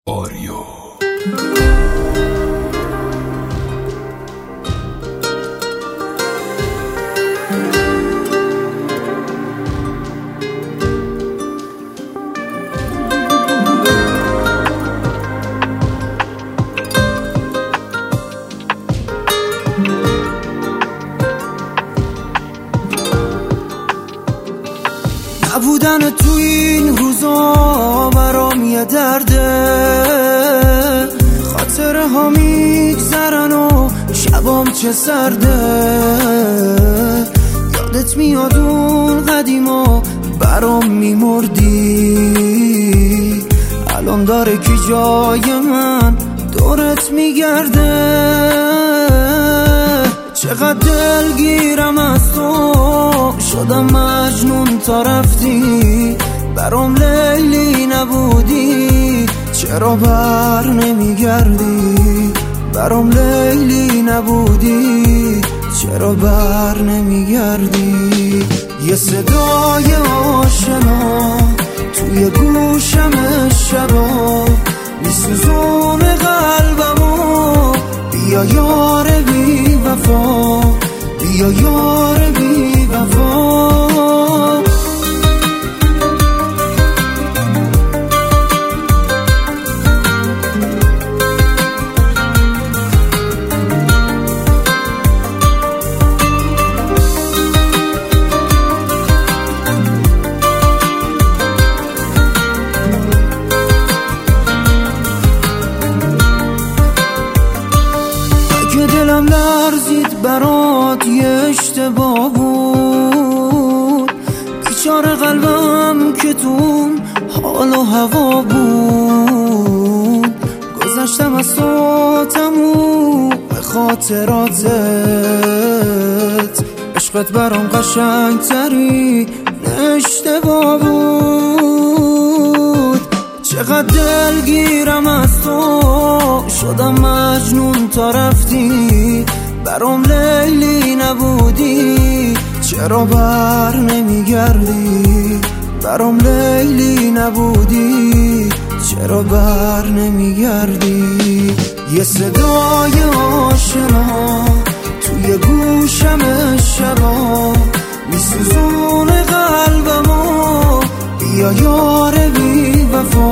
آریو نبودن تو این روزا برام یه درده، خاطره ها میگذرن و شبام چه سرده. یادت میاد اون قدیما برام میمردی، الان داره کی جای من دورت میگرده. چقدر دلگیرم از تو، شدم مجنون تا رفتی. برام لیلی نبودی، چرا بر نمیگردی؟ برام لیلی نبودی، چرا بر نمیگردی؟ یه صدای آشنا توی گوشم شبا میسوزونه قلبمو. بیا یار بی وفا، بیا یار بی وفا. دلم لرزید برات یه اشتباه بود، بیچاره قلبم که تو حال و هوا بود. گذشتم از تو تموم خاطراتت، عشقت برام قشنگ تری اشتباه بود. چقدر دلگیرم از تو، شدم مجنون تا رفتی. برام لیلی نبودی، چرا بر نمیگردی؟ برام لیلی نبودی، چرا بر نمیگردی؟ یه صدای آشنا توی گوشم شبا میسوزونه قلبمو. بیا یار بی وفا،